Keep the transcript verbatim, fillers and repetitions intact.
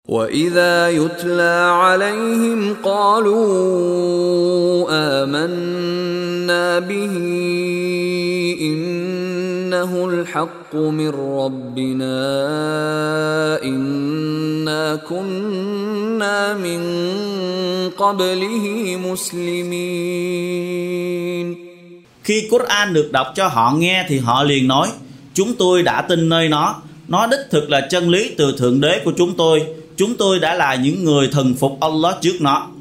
وَإِذَا يُتْلَى عَلَيْهِمْ قَالُوا آمَنَّا بِهِ إِنَّهُ الْحَقُّ مِنْ رَبِّنَا إِنَّا كُنَّا مِنْ قَبْلِهِ مُسْلِمِينَ. Khi Quran được đọc cho họ nghe thì họ liền nói: chúng tôi đã tin nơi nó, nó đích thực là chân lý từ Thượng Đế của chúng tôi, chúng tôi đã là những người thần phục Allah trước nó.